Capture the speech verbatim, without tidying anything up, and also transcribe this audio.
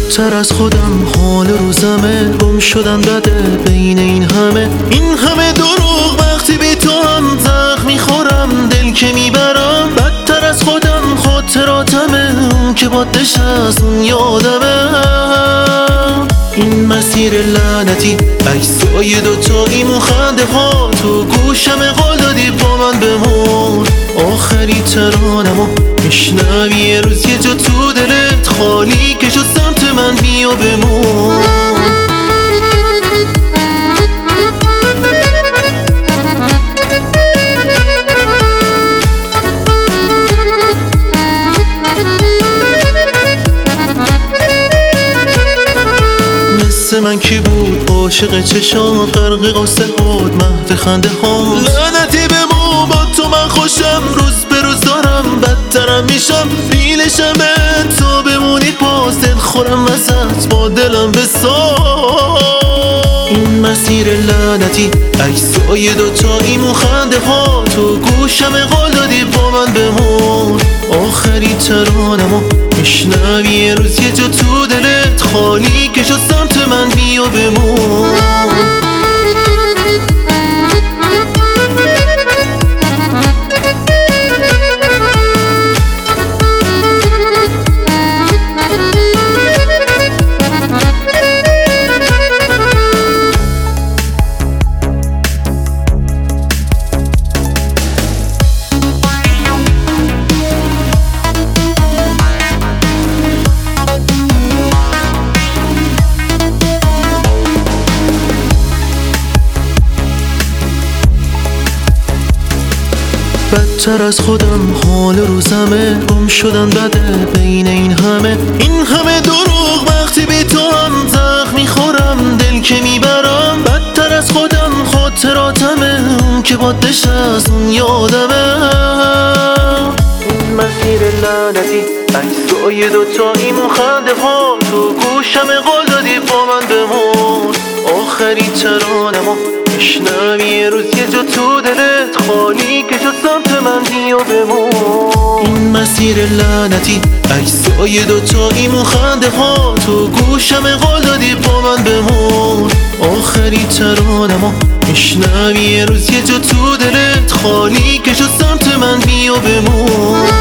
بدتر از خودم حال روزمه، گم شدن بده بین این همه این همه دروغ. وقتی بی تو هم زخم میخورم دل که میبرم، بدتر از خودم خاطراتمه، اون که با نشست اون یادمه. این مسیر لعنتی عکسای دوتاییمون، خنده ها تو گوشم قول دادی با من بمون. آخری ترانمو میشنوی یه روز یه جا تو دلت خالی که شد سمت من بیا بمون. مثل من کی بود عاشق چشات، غرق قصه بود مهد خنده ها. لعنتی بمون با تو من خوشم، روز به روز دارم بدترم میشم. بیلشمه تو بمونی باز دل خورم ازت با دلم بساز. این مسیر لعنتی عکسای دوتاییمون، خنده ها تو گوشم قول دادی با من بمون. آخری ترانمو میشنوی یه روز یه جا تو دلت خالی که شد سمت من بیا بمون. بدتر از خودم حال روزمه، گم شدن بده بین این همه این همه دروغ. وقتی بی تو هم زخم میخورم دل که میبرم، بدتر از خودم خاطراتمه، اون که با نشست اون یادمه. این مسیر لعنتی عکسای دوتاییمون، خنده ها تو گوشم قول دادی با من بمون. آخری ترانمو میشنوی یه روز یه جا تو دلت خالی که شد سمت من بیا بمون. این مسیر لعنتی عکسای دوتاییمون، خنده ها تو گوشم قول دادی با من بمون. آخری ترانمو میشنوی یه روز یه جا تو دلت خالی که شد سمت من بیا بمون.